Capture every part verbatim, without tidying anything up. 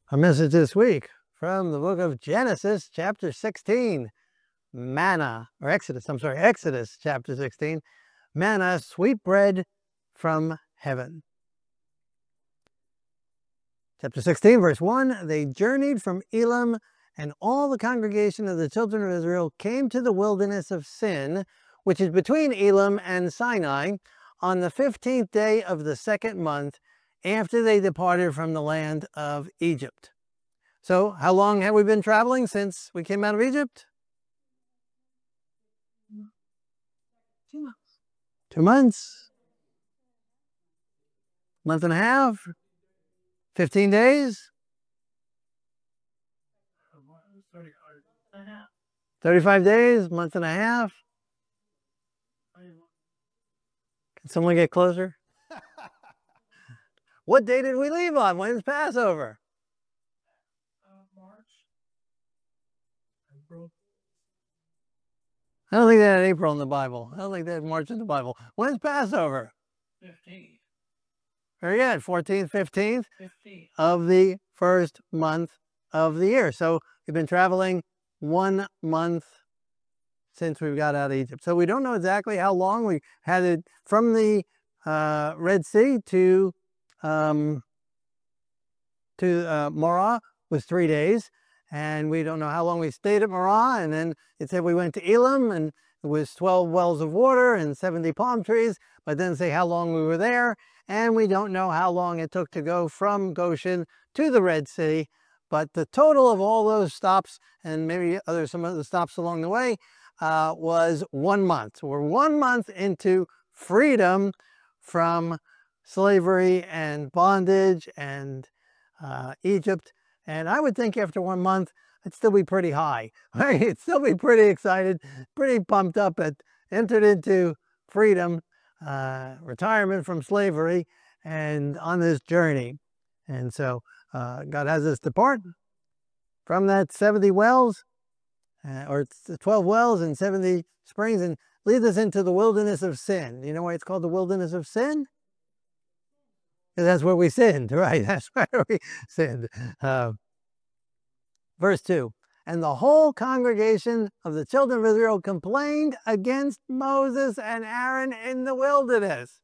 Our message this week from the book of Genesis, chapter sixteen, manna, or Exodus, I'm sorry, Exodus, chapter sixteen, manna, sweet bread from heaven. Chapter sixteen, verse one, they journeyed from Elim, and all the congregation of the children of Israel came to the wilderness of Sin, which is between Elim and Sinai, on the fifteenth day of the second month, after they departed from the land of Egypt. So, how long have we been traveling since we came out of Egypt? Two months. Two months. Month and a half. Fifteen days. Thirty-five days. Month and a half. Can someone get closer? What day did we leave on? When's Passover? I don't think they had April in the Bible. I don't think they had March in the Bible. When's Passover? fifteenth. Very good. fourteenth, fifteenth fifteenth. of the first month of the year. So we've been traveling one month since we got out of Egypt. So we don't know exactly how long we had it from the uh, Red Sea to um, to uh, Marah was three days. And we don't know how long we stayed at Marah. And then it said we went to Elim, and it was twelve wells of water and seventy palm trees, but then say how long we were there. And we don't know how long it took to go from Goshen to the Red Sea. But the total of all those stops, and maybe other some of the stops along the way, uh, was one month. So we're one month into freedom from slavery and bondage and uh, Egypt. And I would think after one month, I'd still be pretty high. I'd still be pretty excited, pretty pumped up at entered into freedom, uh, retirement from slavery, and on this journey. And so uh, God has us depart from that seventy wells, uh, or twelve wells and seventy springs, and leads us into the wilderness of sin. You know why it's called the wilderness of sin? That's where we sinned, right? That's where we sinned. Uh, verse two, and the whole congregation of the children of Israel complained against Moses and Aaron in the wilderness.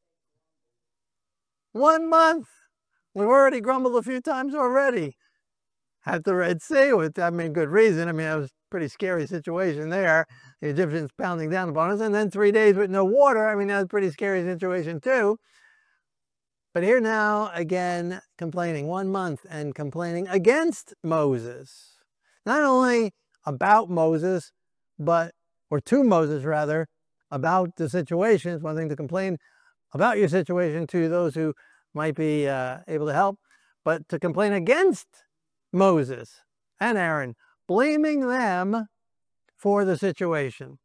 One month. We've already grumbled a few times already at the Red Sea, with, I mean, good reason. I mean, it was a pretty scary situation there. The Egyptians pounding down upon us, and then three days with no water. I mean, that was a pretty scary situation too. But here now, again, complaining, one month, and complaining against Moses. Not only about Moses, but, or to Moses rather, about the situation. It's one thing to complain about your situation to those who might be uh, able to help, but to complain against Moses and Aaron, blaming them for the situation.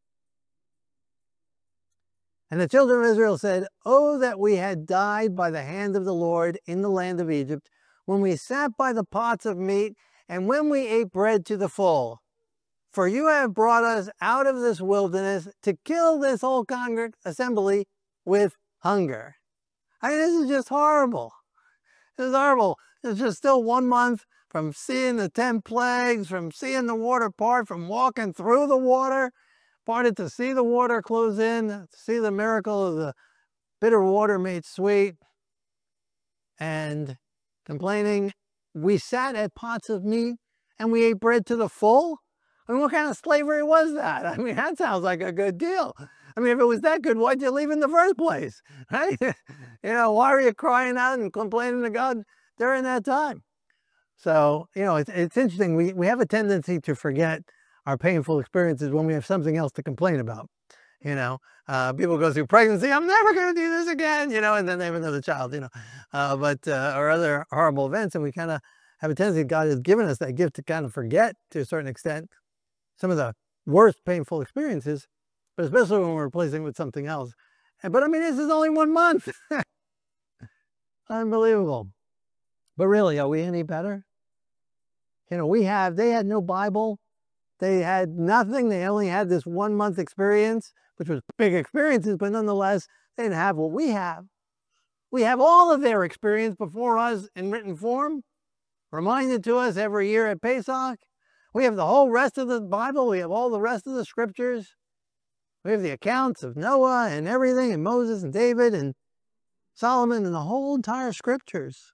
And the children of Israel said, "Oh, that we had died by the hand of the Lord in the land of Egypt, when we sat by the pots of meat, and when we ate bread to the full. For you have brought us out of this wilderness to kill this whole congregation assembly with hunger." I mean, this is just horrible. This is horrible. It's just still one month from seeing the ten plagues, from seeing the water part, from walking through the water, parted to see the water close in, to see the miracle of the bitter water made sweet, and complaining. We sat at pots of meat and we ate bread to the full. I mean, what kind of slavery was that? I mean, that sounds like a good deal. I mean, if it was that good, why'd you leave in the first place? Right? You know, why were you crying out and complaining to God during that time? So, you know, it's, it's interesting. We, we have a tendency to forget our painful experiences when we have something else to complain about. You know, uh, people go through pregnancy, I'm never going to do this again, you know, and then they have another child, you know, uh, but, uh, or other horrible events. And we kind of have a tendency, God has given us that gift to kind of forget to a certain extent some of the worst painful experiences, but especially when we're replacing with something else. And, but I mean, this is only one month. Unbelievable. But really, are we any better? You know, we have, they had no Bible. They had nothing. They only had this one month experience, which was big experiences, but nonetheless, they didn't have what we have. We have all of their experience before us in written form. reminded to us every year at Pesach. We have the whole rest of the Bible. We have all the rest of the scriptures. We have the accounts of Noah and everything, and Moses and David and Solomon and the whole entire scriptures.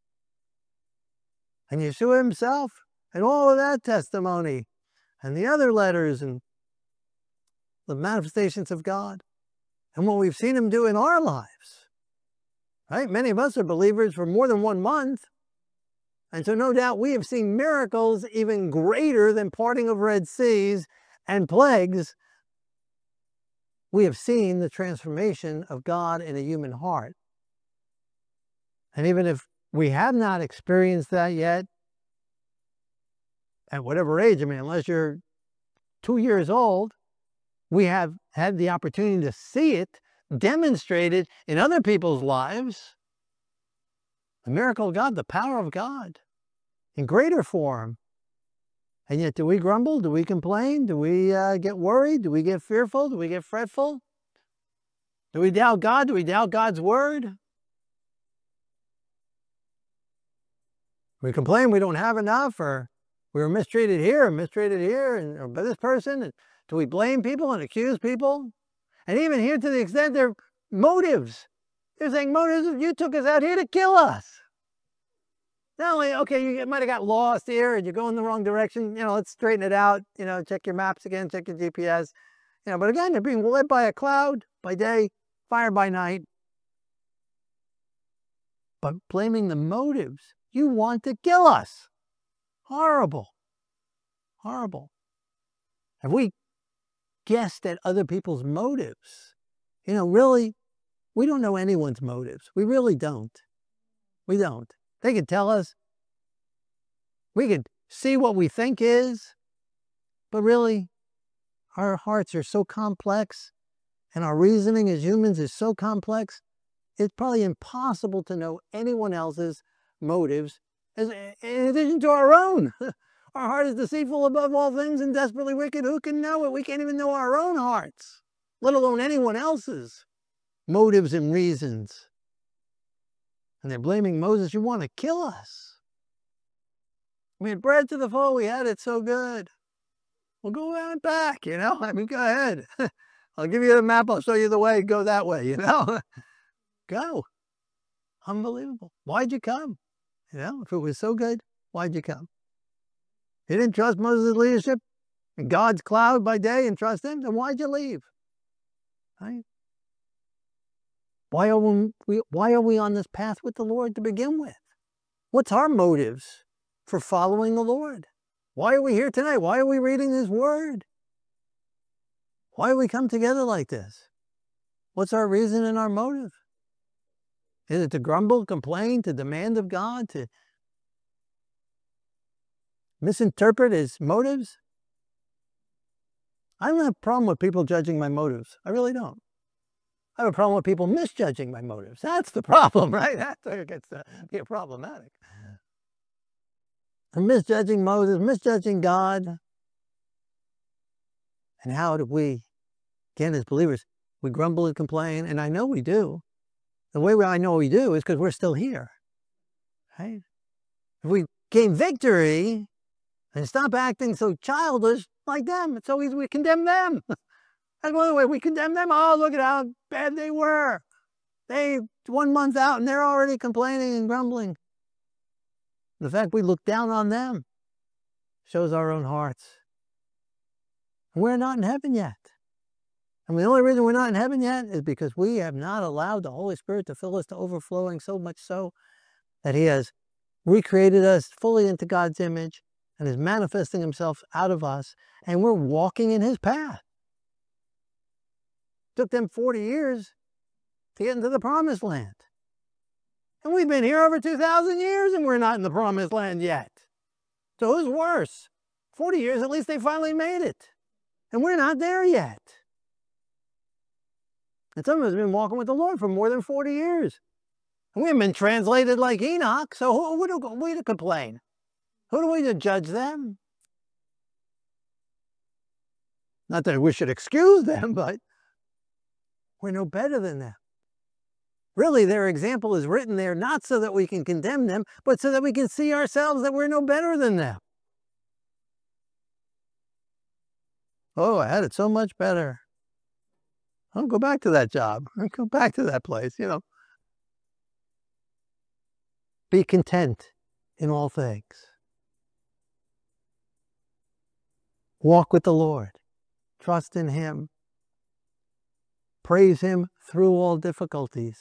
And Yeshua himself and all of that testimony and the other letters and the manifestations of God and what we've seen him do in our lives. Right? Many of us are believers for more than one month. And so no doubt we have seen miracles even greater than parting of Red Seas and plagues. We have seen the transformation of God in a human heart. And even if we have not experienced that yet, at whatever age, I mean, unless you're two years old, we have had the opportunity to see it demonstrated in other people's lives. The miracle of God, the power of God in greater form. And yet, do we grumble? Do we complain? Do we uh, get worried? Do we get fearful? Do we get fretful? Do we doubt God? Do we doubt God's word? We complain we don't have enough, or we were mistreated here, or mistreated here, and, or by this person. And do we blame people and accuse people? And even here to the extent their motives. They're saying motives, you took us out here to kill us. Not only, okay, you might have got lost here and you're going the wrong direction, you know, let's straighten it out, you know, check your maps again, check your G P S. You know, but again, they're being led by a cloud by day, fire by night. But blaming the motives. You want to kill us. Horrible. Horrible. Have we guessed at other people's motives? You know, really, we don't know anyone's motives. We really don't. We don't. They can tell us. We can see what we think is. But really, our hearts are so complex and our reasoning as humans is so complex, it's probably impossible to know anyone else's motives as, in addition to our own. Our heart is deceitful above all things and desperately wicked. Who can know it? We can't even know our own hearts, let alone anyone else's motives and reasons. And they're blaming Moses, you want to kill us. We had bread to the full, we had it so good. Well, go out back, you know? I mean, go ahead. I'll give you the map, I'll show you the way, go that way, you know? Go. Unbelievable. Why'd you come? You know, if it was so good, why'd you come? You didn't trust Moses' leadership and God's cloud by day and trust him, then why'd you leave? Right? Why are we, why are we on this path with the Lord to begin with? What's our motives for following the Lord? Why are we here tonight? Why are we reading his word? Why do we come together like this? What's our reason and our motive? Is it to grumble, complain, to demand of God, to misinterpret his motives? I don't have a problem with people judging my motives. I really don't. I have a problem with people misjudging my motives. That's the problem, right? That's where it gets to be problematic. And misjudging Moses, misjudging God. And how do we, again, as believers, we grumble and complain, and I know we do. The way I know we do is because we're still here, right? If we gain victory and stop acting so childish like them, it's always we condemn them. That's one of the ways we condemn them. Oh, look at how bad they were. They one month out and they're already complaining and grumbling. The fact we look down on them shows our own hearts. We're not in heaven yet. And the only reason we're not in heaven yet is because we have not allowed the Holy Spirit to fill us to overflowing, so much so that he has recreated us fully into God's image and is manifesting himself out of us, and we're walking in his path. It took them forty years to get into the promised land. And we've been here over two thousand years and we're not in the promised land yet. So who's worse? forty years, at least they finally made it. And we're not there yet. And some of us have been walking with the Lord for more than forty years. And we haven't been translated like Enoch, so who, who do we to complain? Who do we to judge them? Not that we should excuse them, but we're no better than them. Really, their example is written there not so that we can condemn them, but so that we can see ourselves that we're no better than them. Oh, I had it so much better. I'll go back to that job. I'll go back to that place, you know. Be content in all things. Walk with the Lord. Trust in Him. Praise Him through all difficulties.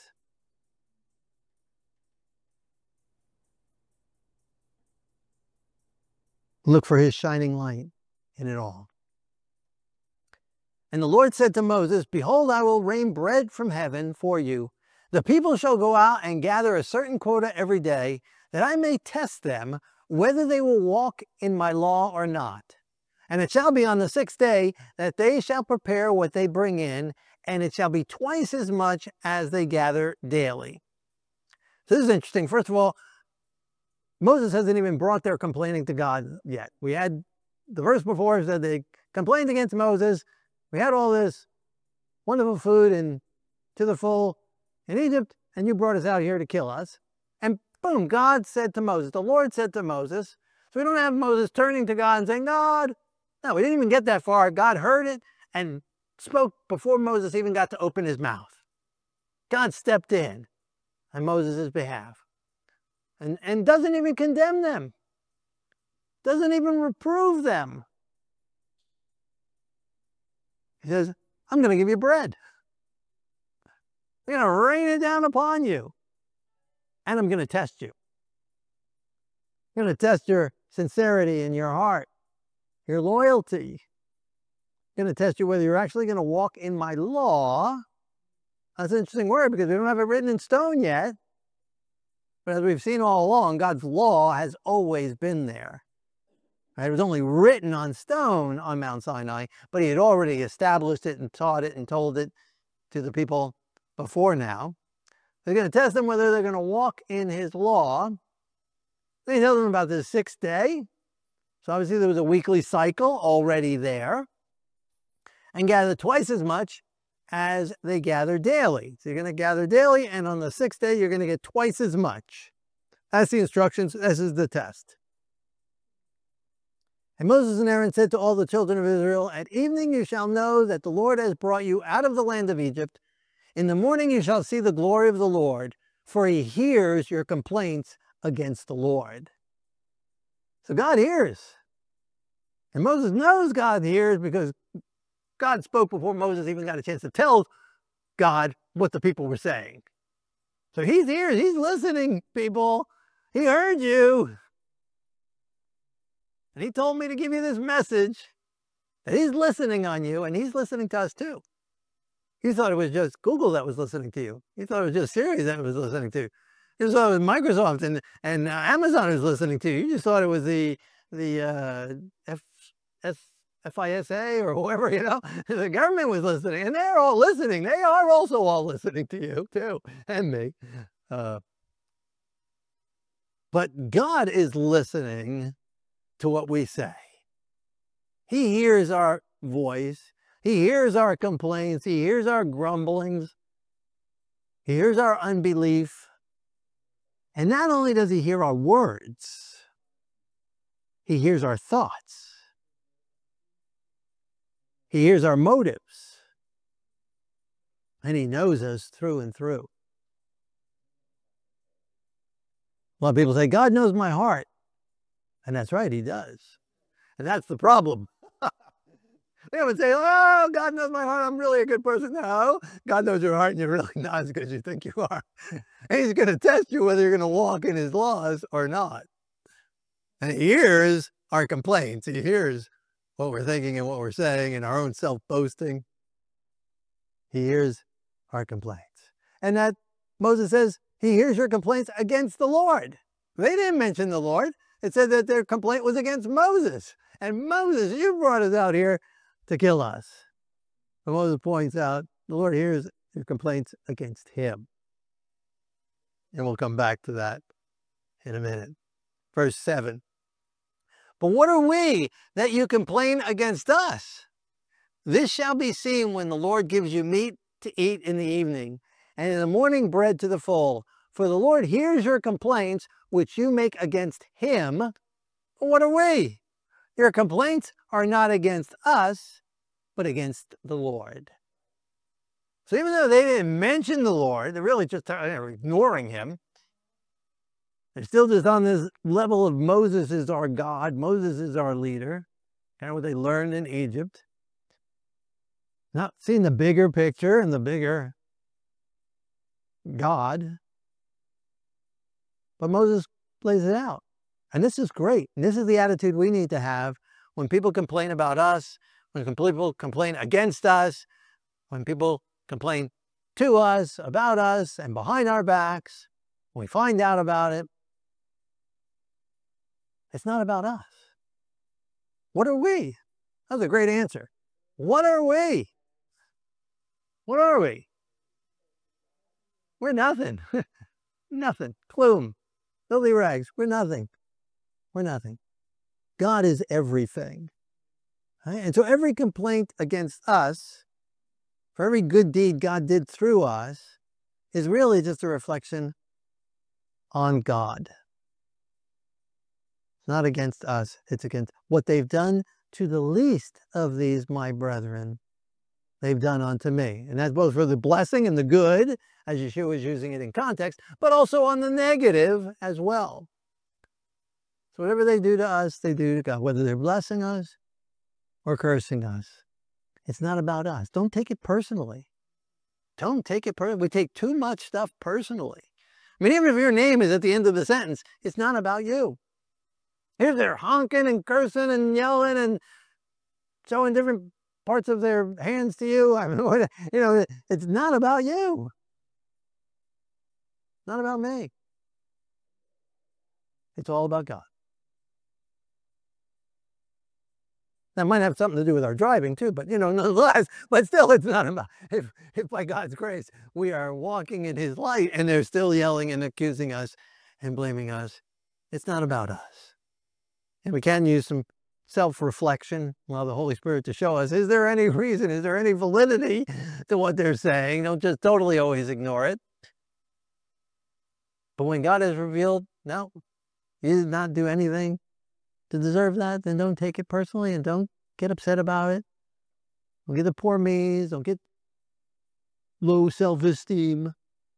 Look for His shining light in it all. And the Lord said to Moses, "Behold, I will rain bread from heaven for you. The people shall go out and gather a certain quota every day, that I may test them whether they will walk in my law or not. And it shall be on the sixth day that they shall prepare what they bring in, and it shall be twice as much as they gather daily." So this is interesting. First of all, Moses hasn't even brought their complaining to God yet. We had the verse before said they complained against Moses. We had all this wonderful food and to the full in Egypt, and you brought us out here to kill us. And boom, God said to Moses, the Lord said to Moses. So we don't have Moses turning to God and saying, God, no, we didn't even get that far. God heard it and spoke before Moses even got to open his mouth. God stepped in on Moses' behalf and, and doesn't even condemn them, doesn't even reprove them. He says, I'm going to give you bread. I'm going to rain it down upon you. And I'm going to test you. I'm going to test your sincerity in your heart, your loyalty. I'm going to test you whether you're actually going to walk in my law. That's an interesting word because we don't have it written in stone yet. But as we've seen all along, God's law has always been there. Right? It was only written on stone on Mount Sinai, but He had already established it and taught it and told it to the people before now. They're going to test them whether they're going to walk in His law. Then He tells them about the sixth day. So obviously there was a weekly cycle already there. And gather twice as much as they gather daily. So you're going to gather daily, and on the sixth day you're going to get twice as much. That's the instructions. This is the test. And Moses and Aaron said to all the children of Israel, at evening you shall know that the Lord has brought you out of the land of Egypt. In the morning you shall see the glory of the Lord, for He hears your complaints against the Lord. So God hears. And Moses knows God hears because God spoke before Moses even got a chance to tell God what the people were saying. So He's here. He's listening, people. He heard you. And He told me to give you this message that He's listening on you, and He's listening to us too. You thought it was just Google that was listening to you. You thought it was just Siri that was listening to you. You thought it was Microsoft and, and uh, Amazon was listening to you. You just thought it was the, the uh, F, F, F I S A or whoever, you know. The government was listening, and they're all listening. They are also all listening to you too, and me. Uh, but God is listening to what we say. He hears our voice. He hears our complaints. He hears our grumblings. He hears our unbelief. And not only does He hear our words, He hears our thoughts. He hears our motives. And He knows us through and through. A lot of people say, God knows my heart. And that's right, He does. And that's the problem. They would say, oh, God knows my heart. I'm really a good person. No, God knows your heart, and you're really not as good as you think you are. And He's going to test you whether you're going to walk in His laws or not. And He hears our complaints. He hears what we're thinking and what we're saying and our own self-boasting. He hears our complaints. And that Moses says, He hears your complaints against the Lord. They didn't mention the Lord. It said that their complaint was against Moses. And Moses, you brought us out here to kill us. But Moses points out, the Lord hears your complaints against Him. And we'll come back to that in a minute. Verse seven. But what are we that you complain against us? This shall be seen when the Lord gives you meat to eat in the evening, and in the morning bread to the full. For the Lord hears your complaints, which you make against him. But what are we? Your complaints are not against us, but against the Lord. So even though they didn't mention the Lord, they're really just ignoring him. They're still just on this level of Moses is our God, Moses is our leader, kind of what they learned in Egypt. Not seeing the bigger picture and the bigger God. But Moses lays it out. And this is great. And this is the attitude we need to have when people complain about us, when people complain against us, when people complain to us, about us, and behind our backs, when we find out about it. It's not about us. What are we? That's a great answer. What are we? What are we? We're nothing. Nothing. Gloom. Filthy rags. We're nothing. We're nothing. God is everything. Right? And so every complaint against us, for every good deed God did through us, is really just a reflection on God. It's not against us. It's against what they've done to the least of these, my brethren, they've done unto me. And that's both for the blessing and the good, as Yeshua is using it in context, but also on the negative as well. So whatever they do to us, they do to God, whether they're blessing us or cursing us. It's not about us. Don't take it personally. Don't take it personally. We take too much stuff personally. I mean, even if your name is at the end of the sentence, it's not about you. If they're honking and cursing and yelling and showing different parts of their hands to you, I mean, you know, it's not about you. It's not about me. It's all about God. That might have something to do with our driving too, but you know, nonetheless, but still it's not about, if, if by God's grace we are walking in his light and they're still yelling and accusing us and blaming us, it's not about us. And we can use some self-reflection, allow the Holy Spirit to show us, is there any reason, is there any validity to what they're saying? Don't just totally always ignore it. But when God has revealed, no, he did not do anything to deserve that, then don't take it personally and don't get upset about it. Don't get the poor me's, don't get low self-esteem.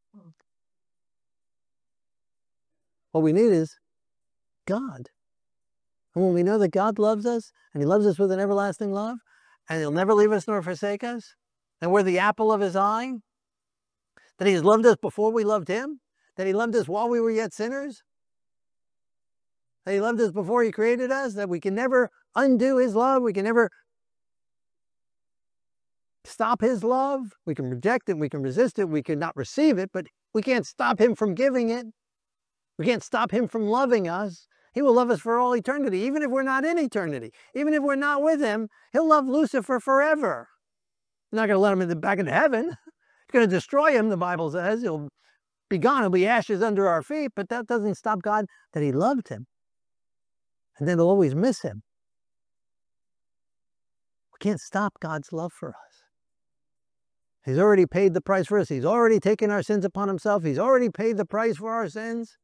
What we need is God. And when we know that God loves us, and he loves us with an everlasting love, and he'll never leave us nor forsake us, and we're the apple of his eye, that he has loved us before we loved him, that he loved us while we were yet sinners, that he loved us before he created us, that we can never undo his love, we can never stop his love, we can reject it, we can resist it, we cannot receive it, but we can't stop him from giving it. We can't stop him from loving us. He will love us for all eternity, even if we're not in eternity. Even if we're not with him, he'll love Lucifer forever. He's not going to let him in the, back into heaven. He's going to destroy him, the Bible says. He'll be gone. He'll be ashes under our feet, but that doesn't stop God that he loved him. And then he'll always miss him. We can't stop God's love for us. He's already paid the price for us. He's already taken our sins upon himself. He's already paid the price for our sins.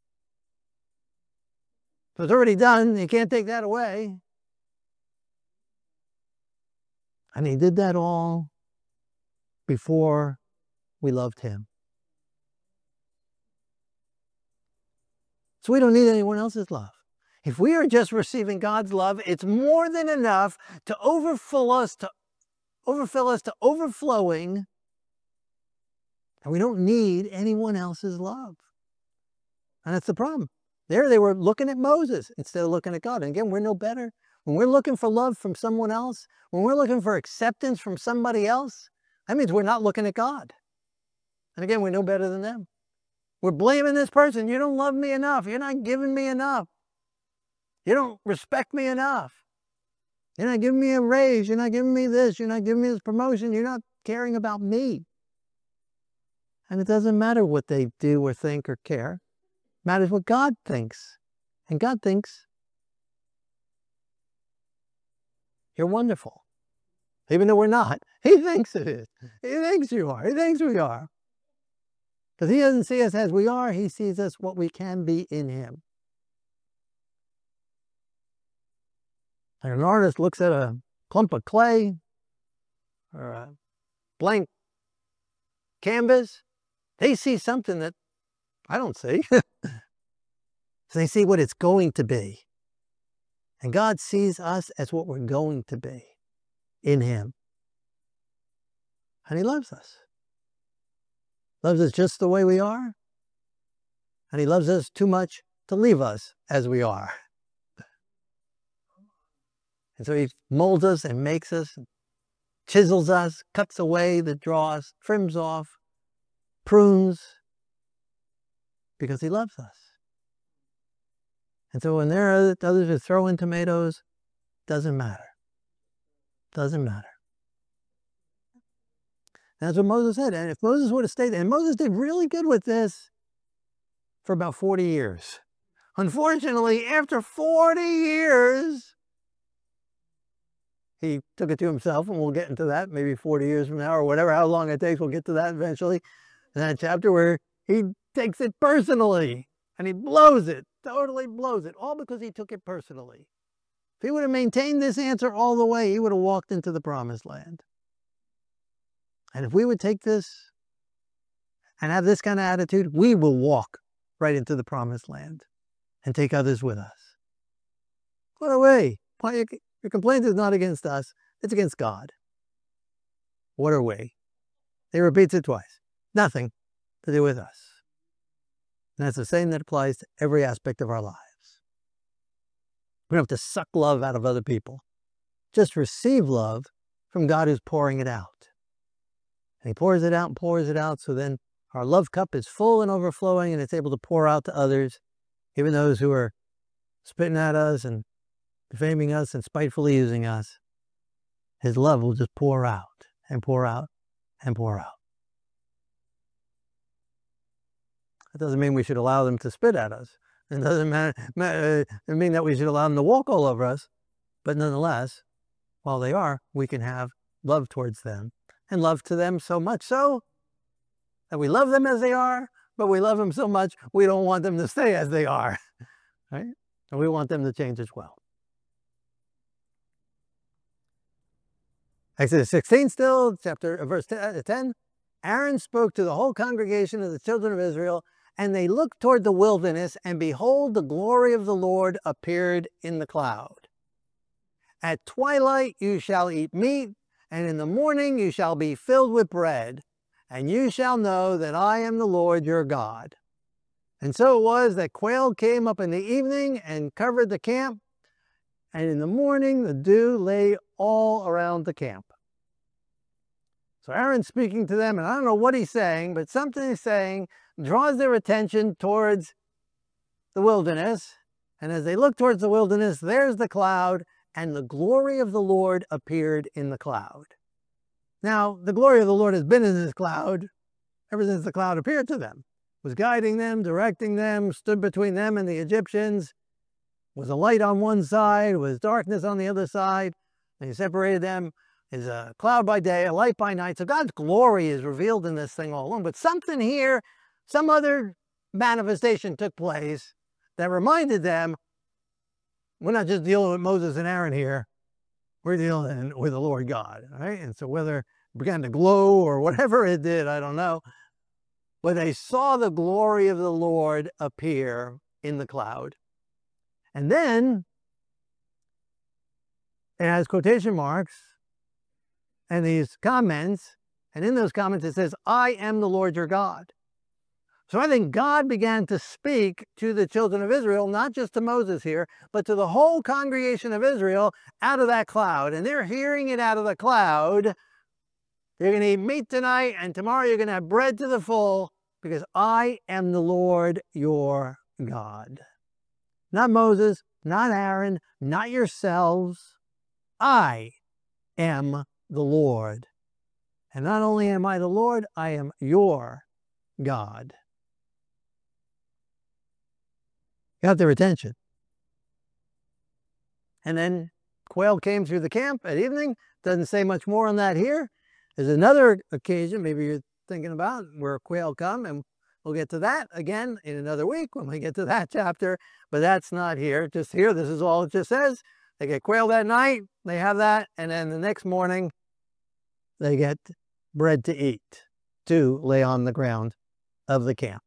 So it's already done. You can't take that away. And he did that all before we loved him. So we don't need anyone else's love. If we are just receiving God's love, it's more than enough to overfill us to overfill us to overflowing. And we don't need anyone else's love. And that's the problem. There they were looking at Moses instead of looking at God. And again, we're no better. When we're looking for love from someone else, when we're looking for acceptance from somebody else, that means we're not looking at God. And again, we're no better than them. We're blaming this person. You don't love me enough. You're not giving me enough. You don't respect me enough. You're not giving me a raise. You're not giving me this. You're not giving me this promotion. You're not caring about me. And it doesn't matter what they do or think or care. It matters what God thinks. And God thinks you're wonderful. Even though we're not. He thinks it is. He thinks you are. He thinks we are. Because he doesn't see us as we are, he sees us what we can be in him. And an artist looks at a clump of clay or a blank canvas, they see something that I don't see. So they see what it's going to be. And God sees us as what we're going to be in him. And he loves us. Loves us just the way we are. And he loves us too much to leave us as we are. And so he molds us and makes us, chisels us, cuts away the dross, trims off, prunes, because he loves us. And so when there are others who throw in tomatoes, doesn't matter. Doesn't matter. That's what Moses said. And if Moses would have stayed there, and Moses did really good with this for about forty years. Unfortunately, after forty years, he took it to himself, and we'll get into that maybe forty years from now or whatever, how long it takes, we'll get to that eventually. In that chapter where he takes it personally and he blows it, totally blows it, all because he took it personally. If he would have maintained this answer all the way, he would have walked into the promised land. And if we would take this and have this kind of attitude, we will walk right into the promised land and take others with us. What a way. Your complaint is not against us, it's against God. What a way. He repeats it twice. Nothing to do with us. And that's the same that applies to every aspect of our lives. We don't have to suck love out of other people. Just receive love from God who's pouring it out. And he pours it out and pours it out, so then our love cup is full and overflowing, and it's able to pour out to others, even those who are spitting at us and defaming us and spitefully using us. His love will just pour out and pour out and pour out. That doesn't mean we should allow them to spit at us. It doesn't matter, matter, it mean that we should allow them to walk all over us. But nonetheless, while they are, we can have love towards them. And love to them so much so that we love them as they are, but we love them so much we don't want them to stay as they are. Right? And we want them to change as well. Exodus sixteen still, chapter, verse ten. Aaron spoke to the whole congregation of the children of Israel, and they looked toward the wilderness, and behold, the glory of the Lord appeared in the cloud. At twilight you shall eat meat, and in the morning you shall be filled with bread, and you shall know that I am the Lord your God. And so it was that quail came up in the evening and covered the camp, and in the morning the dew lay all around the camp. So Aaron's speaking to them, and I don't know what he's saying, but something he's saying draws their attention towards the wilderness. And as they look towards the wilderness, there's the cloud, and the glory of the Lord appeared in the cloud. Now, the glory of the Lord has been in this cloud ever since the cloud appeared to them. It was guiding them, directing them, stood between them and the Egyptians. It was a light on one side, was darkness on the other side, and he separated them. Is a cloud by day, a light by night. So God's glory is revealed in this thing all along. But something here, some other manifestation took place that reminded them, we're not just dealing with Moses and Aaron here. We're dealing with the Lord God. Right? And so whether it began to glow or whatever it did, I don't know. But they saw the glory of the Lord appear in the cloud. And then it has quotation marks and these comments, and in those comments it says, I am the Lord your God. So I think God began to speak to the children of Israel, not just to Moses here, but to the whole congregation of Israel out of that cloud. And they're hearing it out of the cloud. You're going to eat meat tonight, and tomorrow you're going to have bread to the full, because I am the Lord your God. Not Moses, not Aaron, not yourselves. I am the Lord. And not only am I the Lord, I am your God. Got their attention. And then quail came through the camp at evening. Doesn't say much more on that here. There's another occasion, maybe you're thinking about, where quail come, and We'll get to that again in another week when we get to that chapter, but that's not here. Just here, this is all it just says. They get quail that night, they have that, and then the next morning, they get bread to eat, to lay on the ground of the camp.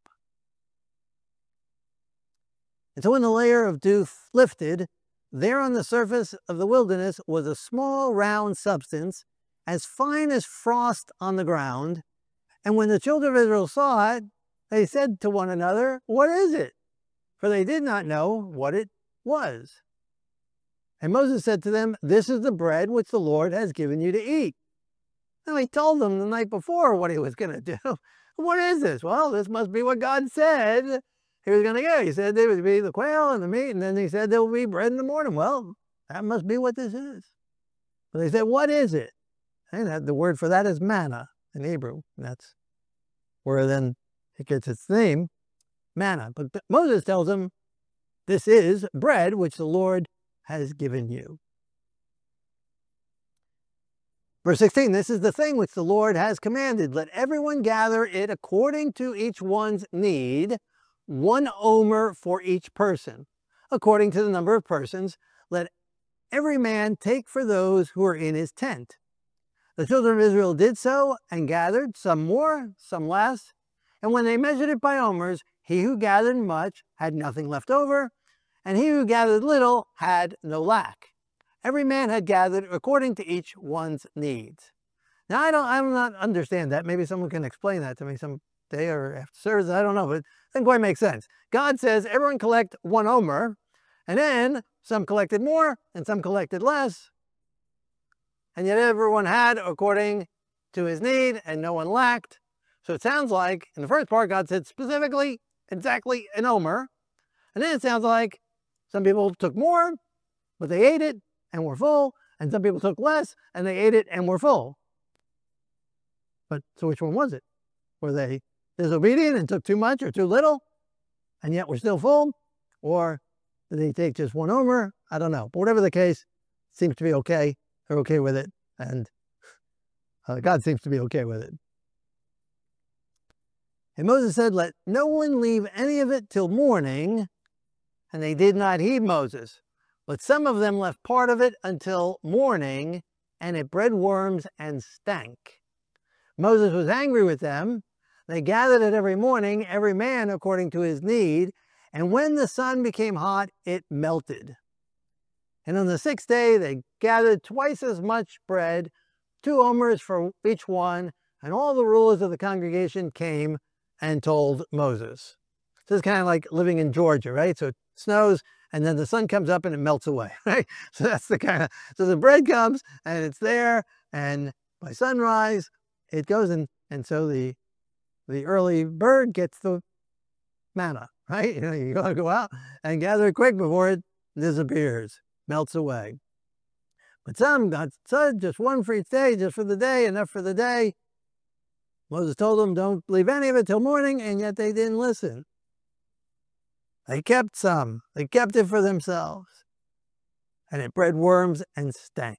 And so when the layer of dew lifted, there on the surface of the wilderness was a small round substance, as fine as frost on the ground. And when the children of Israel saw it, they said to one another, "What is it?" For they did not know what it was. And Moses said to them, "This is the bread which the Lord has given you to eat." Now he told them the night before what he was going to do. What is this? Well, this must be what God said he was going to get. He said there would be the quail and the meat, and then he said there will be bread in the morning. Well, that must be what this is. But they said, "What is it?" And that, the word for that is manna in Hebrew. And that's where then it gets its name, manna. But Moses tells them, "This is bread which the Lord has given you." Verse sixteen, "This is the thing which the Lord has commanded. Let everyone gather it according to each one's need, one omer for each person. According to the number of persons, let every man take for those who are in his tent." The children of Israel did so and gathered, some more, some less. And when they measured it by omers, he who gathered much had nothing left over, and he who gathered little had no lack. Every man had gathered according to each one's needs. Now, I don't, I do not understand that. Maybe someone can explain that to me someday or after service. I don't know, but it doesn't quite make sense. God says everyone collect one omer, and then some collected more and some collected less. And yet everyone had according to his need, and no one lacked. So it sounds like, in the first part, God said specifically, exactly an omer. And then it sounds like some people took more, but they ate it and were full. And some people took less, and they ate it and were full. But so which one was it? Were they disobedient and took too much or too little, and yet were still full? Or did they take just one omer? I don't know. But whatever the case, it seems to be okay. They're okay with it, and uh, God seems to be okay with it. And Moses said, "Let no one leave any of it till morning," and they did not heed Moses. But some of them left part of it until morning, and it bred worms and stank. Moses was angry with them. They gathered it every morning, every man according to his need, and when the sun became hot, it melted. And on the sixth day, they gathered twice as much bread, two omers for each one, and all the rulers of the congregation came and told Moses. This is kind of like living in Georgia, right? So it snows, and then the sun comes up and it melts away, right? So that's the kind of, so the bread comes, and it's there, and by sunrise, it goes, and, and so the, the early bird gets the manna, right? You know, you gotta go out and gather it quick before it disappears. Melts away. But some God said, just one for each day, just for the day, enough for the day. Moses told them, don't leave any of it till morning, and yet they didn't listen. They kept some. They kept it for themselves. And it bred worms and stank.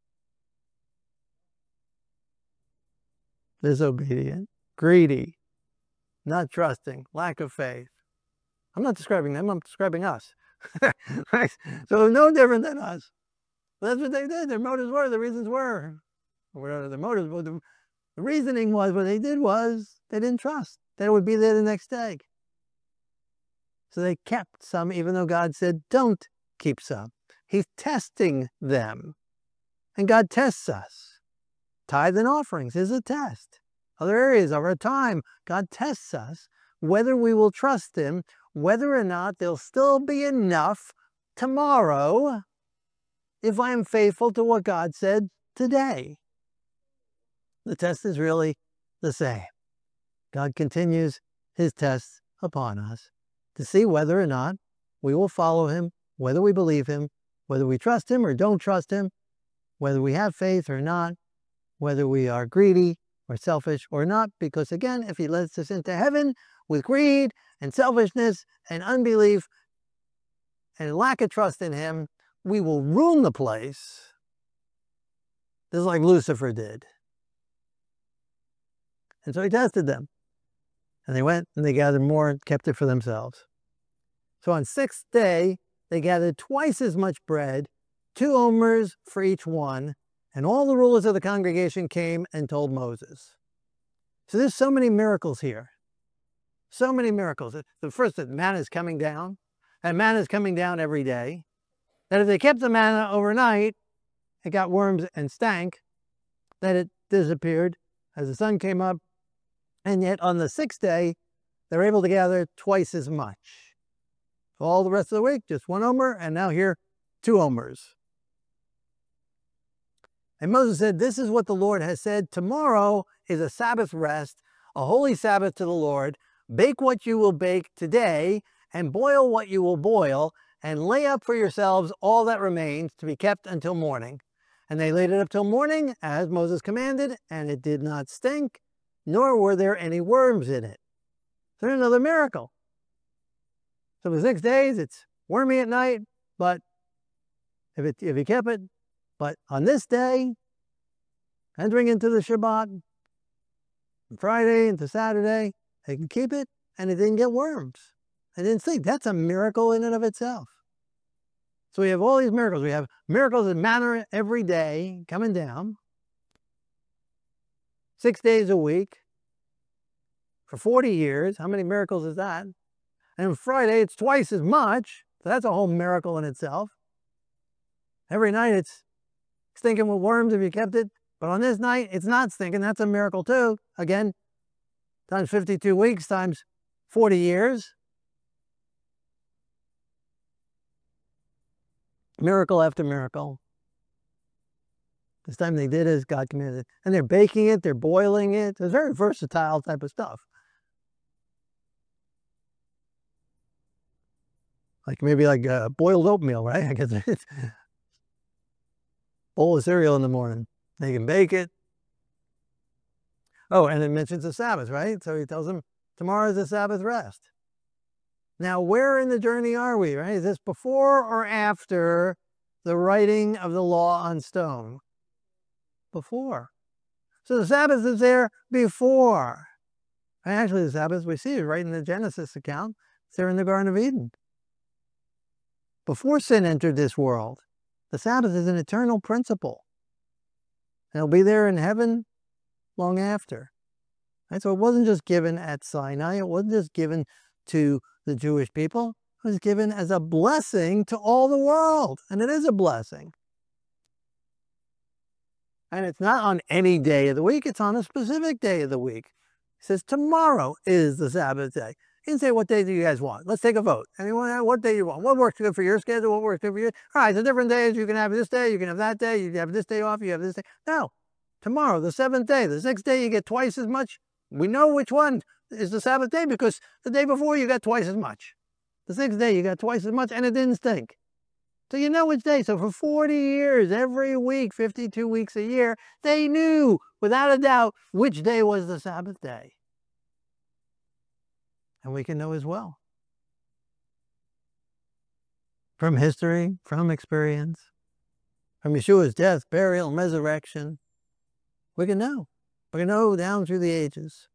Disobedient, greedy, not trusting, lack of faith. I'm not describing them, I'm describing us. Right? So no different than us. But that's what they did. Their motives were, the reasons were. Or whatever their motives were. The, the reasoning was, what they did was, they didn't trust that it would be there the next day. So they kept some, even though God said, don't keep some. He's testing them. And God tests us. Tithe and offerings is a test. Other areas of our time, God tests us whether we will trust him, whether or not there'll still be enough tomorrow if I am faithful to what God said today. The test is really the same. God continues his tests upon us to see whether or not we will follow him, whether we believe him, whether we trust him or don't trust him, whether we have faith or not, whether we are greedy or selfish or not, because again, if he lets us into heaven with greed and selfishness and unbelief and lack of trust in him, we will ruin the place, just like Lucifer did. And so he tested them. And they went and they gathered more and kept it for themselves. So on sixth day, they gathered twice as much bread, two omers for each one, and all the rulers of the congregation came and told Moses. So there's so many miracles here. So many miracles. The first, that manna is coming down, and manna is coming down every day. That if they kept the manna overnight, it got worms and stank, that it disappeared as the sun came up. And yet on the sixth day, they're able to gather twice as much. All the rest of the week, just one omer, and now here, two omers. And Moses said, this is what the Lord has said. Tomorrow is a Sabbath rest, a holy Sabbath to the Lord. Bake what you will bake today, and boil what you will boil, and lay up for yourselves all that remains to be kept until morning. And they laid it up till morning, as Moses commanded, and it did not stink, nor were there any worms in it. So there's another miracle. So for six days, it's wormy at night, but if, it, if you kept it, but on this day, entering into the Shabbat, Friday into Saturday, they can keep it, and it didn't get worms. It didn't stink. That's a miracle in and of itself. So we have all these miracles. We have miracles of manna every day coming down, six days a week, for forty years. How many miracles is that? And on Friday, it's twice as much. So that's a whole miracle in itself. Every night, it's stinking with worms if you kept it. But on this night, it's not stinking. That's a miracle too. Again, times fifty-two weeks times forty years. Miracle after miracle. This time they did as God commanded. And they're baking it, they're boiling it. It's very versatile type of stuff. Like maybe like uh, boiled oatmeal, right? I guess it's bowl of cereal in the morning. They can bake it. Oh, and it mentions the Sabbath, right? So he tells them, tomorrow is the Sabbath rest. Now, where in the journey are we, right? Is this before or after the writing of the law on stone? Before. So the Sabbath is there before. And actually, the Sabbath, we see it right in the Genesis account. It's there in the Garden of Eden. Before sin entered this world, the Sabbath is an eternal principle. And it'll be there in heaven long after. Right? So it wasn't just given at Sinai. It wasn't just given to the Jewish people. It was given as a blessing to all the world. And it is a blessing. And it's not on any day of the week. It's on a specific day of the week. It says tomorrow is the Sabbath day. He didn't say, what day do you guys want? Let's take a vote. Anyone, what day do you want? What works good for your schedule? What works good for you? All right, so different days. You can have this day. You can have that day. You can have this day off. You have this day. No. Tomorrow, the seventh day. The sixth day, you get twice as much. We know which one is the Sabbath day because the day before, you got twice as much. The sixth day, you got twice as much, and it didn't stink. So you know which day. So for forty years, every week, fifty-two weeks a year, they knew, without a doubt, which day was the Sabbath day. And we can know as well. From history, from experience, from Yeshua's death, burial, and resurrection, we can know. We can know down through the ages.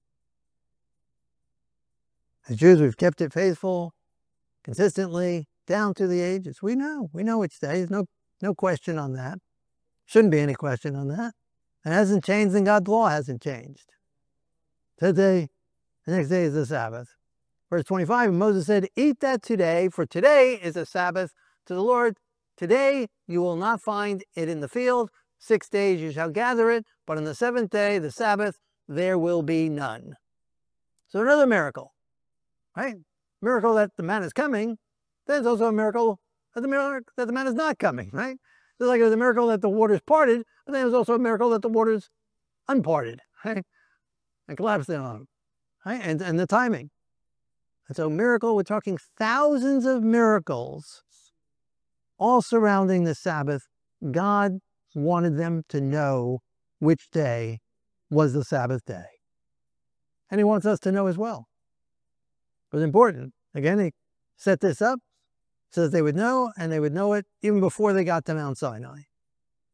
As Jews, we've kept it faithful, consistently, down through the ages. We know. We know which day. There's no, no question on that. Shouldn't be any question on that. It hasn't changed, and God's law hasn't changed. Today, the next day is the Sabbath. Verse twenty-five, Moses said, eat that today, for today is a Sabbath to the Lord. Today you will not find it in the field. Six days you shall gather it, but on the seventh day, the Sabbath, there will be none. So another miracle, right? Miracle that the man is coming. Then it's also a miracle that the, miracle that the man is not coming, right? Just like it was a miracle that the waters parted, but then it was also a miracle that the waters unparted, right? And collapsed in on them, right? And, and the timing. And so miracle, we're talking thousands of miracles all surrounding the Sabbath. God wanted them to know which day was the Sabbath day. And he wants us to know as well. It was important. Again, he set this up so that they would know, and they would know it even before they got to Mount Sinai,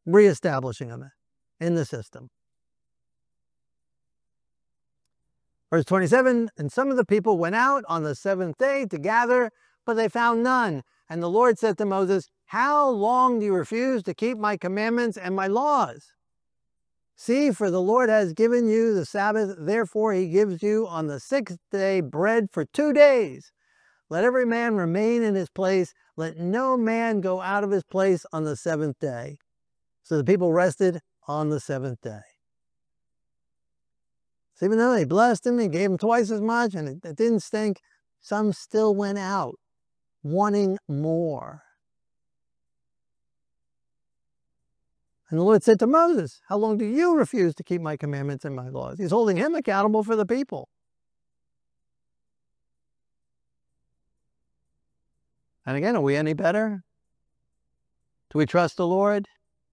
reestablishing them in the system. Verse twenty-seven, and some of the people went out on the seventh day to gather, but they found none. And the Lord said to Moses, how long do you refuse to keep my commandments and my laws? See, for the Lord has given you the Sabbath, therefore he gives you on the sixth day bread for two days. Let every man remain in his place. Let no man go out of his place on the seventh day. So the people rested on the seventh day. So even though they blessed him, he gave him twice as much, and it, it didn't stink, some still went out wanting more. And the Lord said to Moses, how long do you refuse to keep my commandments and my laws? He's holding him accountable for the people. And again, are we any better? Do we trust the Lord?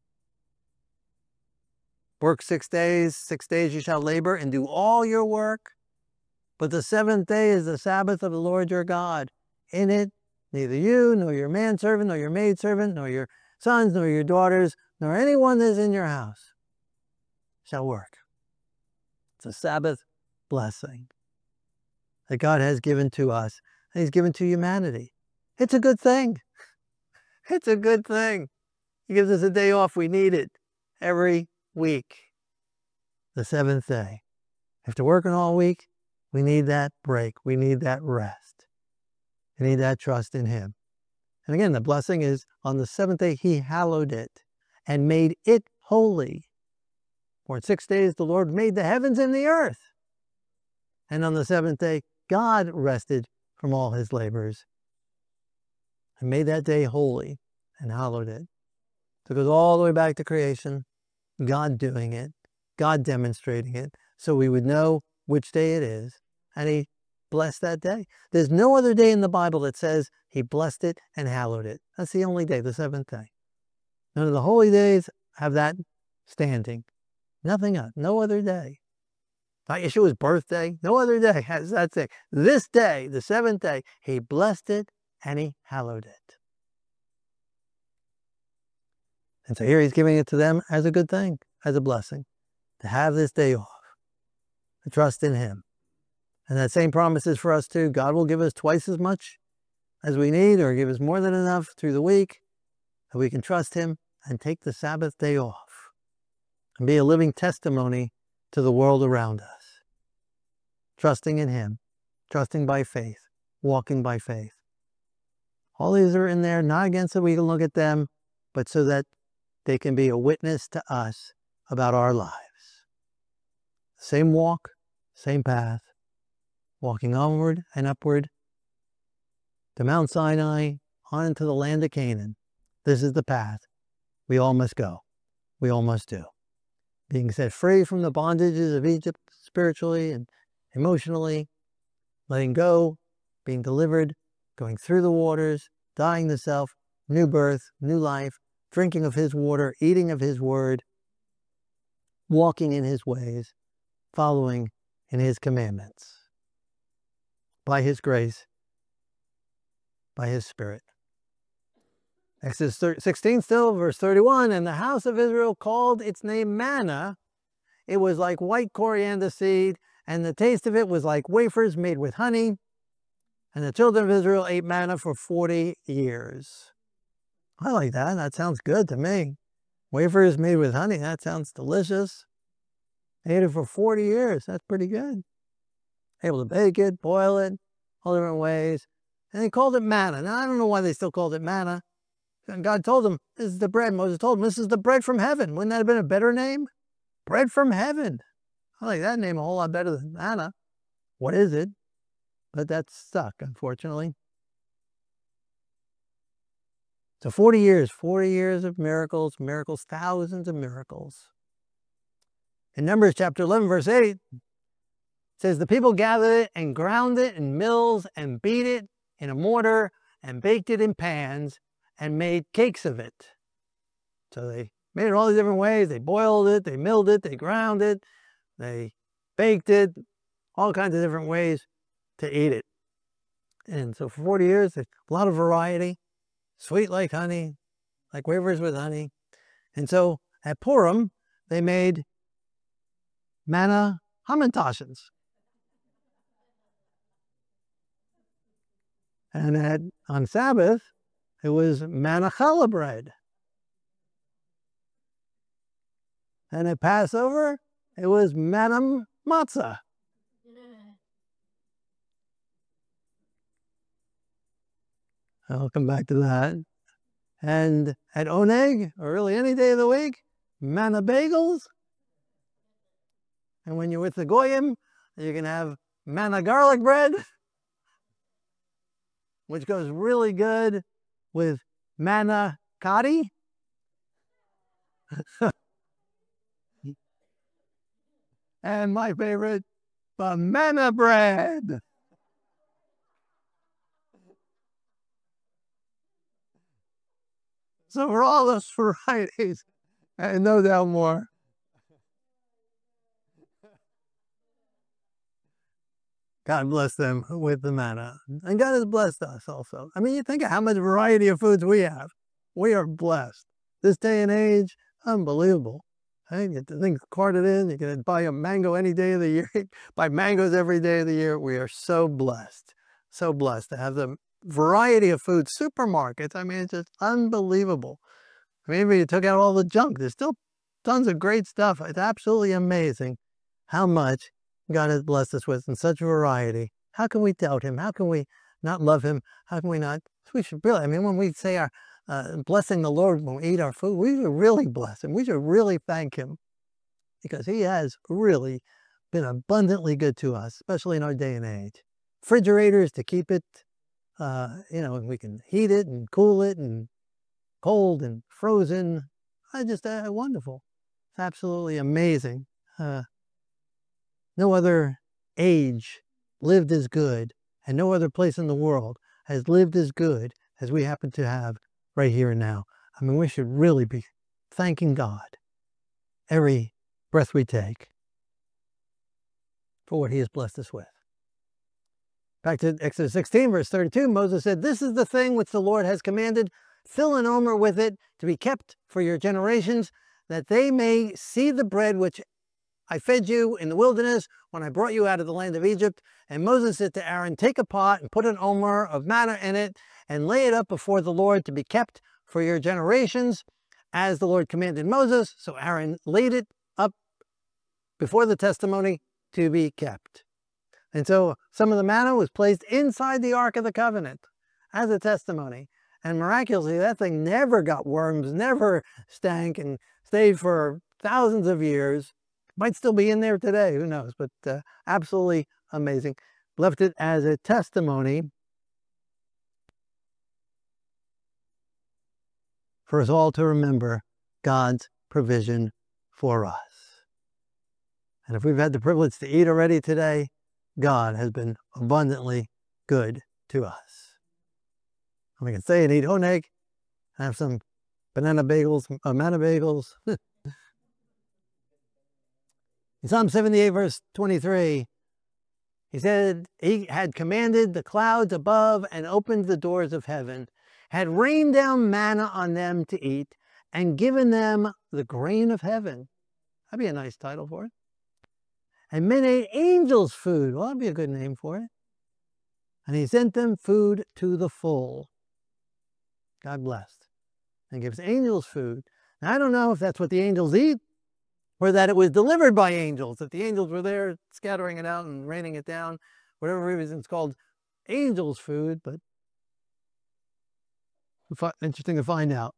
Work six days, six days you shall labor and do all your work. But the seventh day is the Sabbath of the Lord your God. In it, neither you, nor your manservant, nor your maidservant, nor your sons, nor your daughters, nor anyone that is in your house shall work. It's a Sabbath blessing that God has given to us, and he's given to humanity. It's a good thing. It's a good thing. He gives us a day off. We need it every week. The seventh day. After working all week, we need that break. We need that rest. We need that trust in him. And again, the blessing is on the seventh day, he hallowed it and made it holy. For in six days, the Lord made the heavens and the earth. And on the seventh day, God rested from all his labors and made that day holy and hallowed it. So it goes all the way back to creation, God doing it, God demonstrating it, so we would know which day it is, and he blessed that day. There's no other day in the Bible that says he blessed it and hallowed it. That's the only day, the seventh day. None of the holy days have that standing. Nothing else, no other day. Not Yeshua's birthday, no other day has that thing. This day, the seventh day, he blessed it and he hallowed it. And so here he's giving it to them as a good thing, as a blessing, to have this day off, to trust in him. And that same promise is for us too. God will give us twice as much as we need, or give us more than enough through the week, that we can trust him and take the Sabbath day off and be a living testimony to the world around us. Trusting in him, trusting by faith, walking by faith. All these are in there, not against that we can look at them, but so that they can be a witness to us about our lives. Same walk, same path, walking onward and upward to Mount Sinai, on into the land of Canaan. This is the path we all must go. We all must do. Being set free from the bondages of Egypt spiritually and emotionally, letting go, being delivered, going through the waters, dying to self, new birth, new life, drinking of his water, eating of his word, walking in his ways, following in his commandments. By his grace, by his Spirit. Exodus sixteen still, verse thirty-one, and the house of Israel called its name manna. It was like white coriander seed, and the taste of it was like wafers made with honey. And the children of Israel ate manna for forty years. I like that. That sounds good to me. Wafers made with honey, that sounds delicious. They ate it for forty years. That's pretty good. Able to bake it, boil it, all different ways. And they called it manna. Now, I don't know why they still called it manna. And God told them, this is the bread. Moses told them, this is the bread from heaven. Wouldn't that have been a better name? Bread from heaven. I like that name a whole lot better than manna. What is it? But that's stuck, unfortunately. So forty years, forty years of miracles, miracles, thousands of miracles. In Numbers chapter eleven, verse eight, it says, the people gathered it and ground it in mills and beat it in a mortar and baked it in pans and made cakes of it. So they made it all these different ways. They boiled it, they milled it, they ground it, they baked it, all kinds of different ways to eat it. And so for forty years, a lot of variety, sweet like honey, like wafers with honey. And so at Purim, they made manna hamantashes. And at, on Sabbath, it was manna challah bread. And at Passover, it was manna matzah. I'll come back to that. And at Oneg, or really any day of the week, manna bagels. And when you're with the Goyim, you can have manna garlic bread, which goes really good with manna cotti. And my favorite, the manna bread. So for all those varieties, and no doubt more, God bless them with the manna. And God has blessed us also. I mean, you think of how much variety of foods we have. We are blessed. This day and age, unbelievable. Hey, you get the things carted in. You can buy a mango any day of the year. Buy mangoes every day of the year. We are so blessed. So blessed to have the variety of food. Supermarkets, I mean, it's just unbelievable. Maybe you took out all the junk. There's still tons of great stuff. It's absolutely amazing how much God has blessed us with in such variety. How can we doubt him? How can we not love him? How can we not? We should really, I mean, when we say our uh, blessing the Lord when we eat our food, we should really bless him. We should really thank him because he has really been abundantly good to us, especially in our day and age. Refrigerators to keep it, uh, you know, we can heat it and cool it and cold and frozen. I just uh, wonderful. It's absolutely amazing. Uh, no other age lived as good, and no other place in the world has lived as good as we happen to have right here and now. I mean, we should really be thanking God every breath we take for what he has blessed us with. Back to Exodus sixteen, verse thirty-two, Moses said, "This is the thing which the Lord has commanded. Fill an omer with it to be kept for your generations, that they may see the bread which I fed you in the wilderness when I brought you out of the land of Egypt." And Moses said to Aaron, "Take a pot and put an omer of manna in it and lay it up before the Lord to be kept for your generations, as the Lord commanded Moses." So Aaron laid it up before the testimony to be kept. And so some of the manna was placed inside the Ark of the Covenant as a testimony. And miraculously, that thing never got worms, never stank, and stayed for thousands of years. Might still be in there today, who knows, but uh, absolutely amazing. Left it as a testimony for us all to remember God's provision for us. And if we've had the privilege to eat already today, God has been abundantly good to us. And we can stay and eat oneg, have some banana bagels, uh, manna bagels. In Psalm seventy-eight, verse twenty-three, he said, he had commanded the clouds above and opened the doors of heaven, had rained down manna on them to eat, and given them the grain of heaven. That'd be a nice title for it. And men ate angels' food. Well, that'd be a good name for it. And he sent them food to the full. God blessed. And gives angels food. Now, I don't know if that's what the angels eat, or that it was delivered by angels, that the angels were there scattering it out and raining it down. Whatever reason, it's called angels' food, but interesting to find out.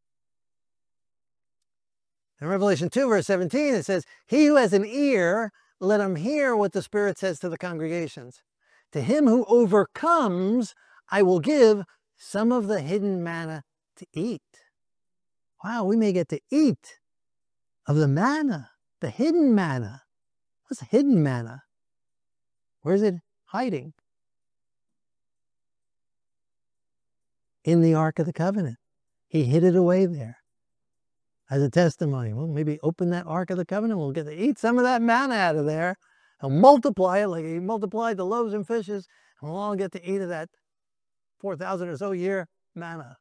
In Revelation two, verse seventeen, it says, "He who has an ear, let him hear what the Spirit says to the congregations. To him who overcomes, I will give some of the hidden manna to eat." Wow, we may get to eat of the manna, the hidden manna. What's hidden manna? Where is it hiding? In the Ark of the Covenant. He hid it away there as a testimony. Well, maybe open that Ark of the Covenant. We'll get to eat some of that manna out of there and multiply it like he multiplied the loaves and fishes. And we'll all get to eat of that four thousand or so year manna.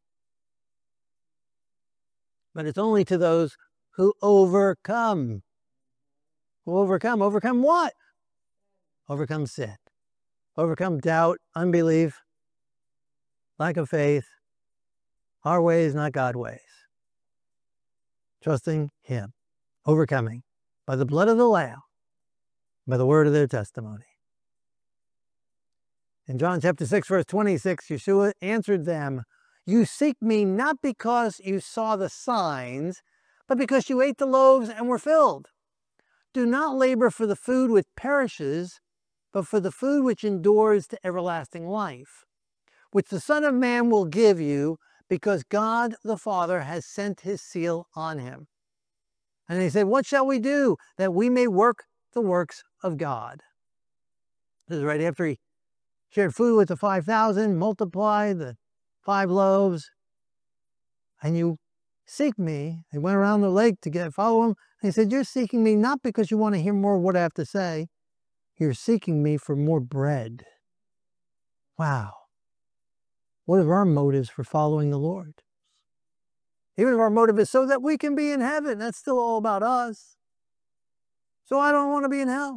But it's only to those who overcome. Who overcome? Overcome what? Overcome sin. Overcome doubt, unbelief. lack of faith, our ways, not God's ways. Trusting Him, overcoming by the blood of the Lamb, by the word of their testimony. In John chapter six, verse twenty-six, Yeshua answered them, "You seek me not because you saw the signs, but because you ate the loaves and were filled. Do not labor for the food which perishes, but for the food which endures to everlasting life, which the Son of Man will give you, because God the Father has sent His seal on Him." And he said, "What shall we do that we may work the works of God?" This is right after He shared food with the five thousand, multiplied the five loaves. "And you seek me." They went around the lake to get follow Him. And He said, "You're seeking me not because you want to hear more of what I have to say. You're seeking me for more bread." Wow. What are our motives for following the Lord? Even if our motive is so that we can be in heaven, that's still all about us. So I don't want to be in hell.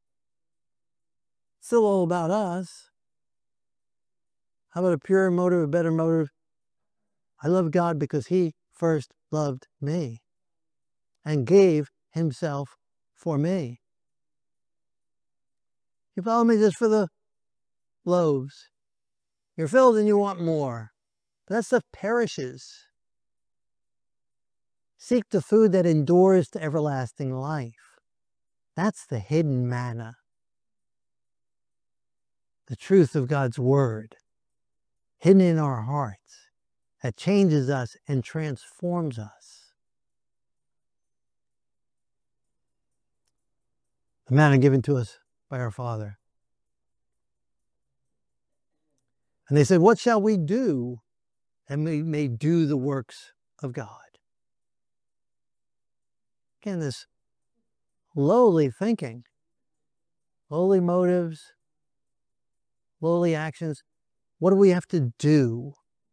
Still all about us. How about a pure motive, a better motive? I love God because He first loved me and gave Himself for me. You follow me just for the loaves. You're filled and you want more. But that stuff perishes. Seek the food that endures to everlasting life. That's the hidden manna. The truth of God's Word, hidden in our hearts, that changes us and transforms us. The manna given to us by our Father. And they said, "What shall we do that we may do the works of God?" Again, this lowly thinking, lowly motives, lowly actions. What do we have to do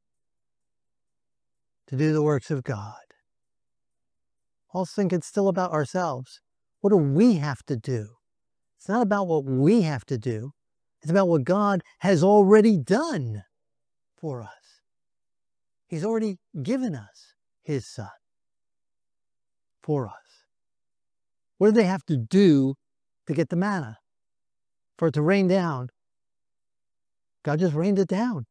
to do the works of God? I'll think it's still about ourselves. What do we have to do? It's not about what we have to do. It's about what God has already done for us. He's already given us His Son for us. What do they have to do to get the manna? For it to rain down? God just rained it down.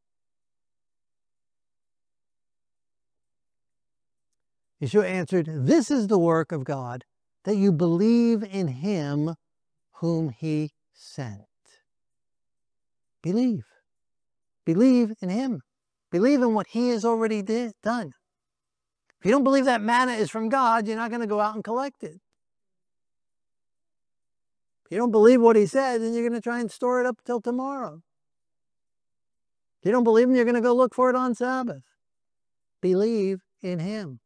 Yeshua answered, "This is the work of God, that you believe in Him whom He sent." Believe. Believe in Him. Believe in what He has already did, done. If you don't believe that manna is from God, you're not going to go out and collect it. If you don't believe what He said, then you're going to try and store it up till tomorrow. If you don't believe Him, you're going to go look for it on Sabbath. Believe in Him.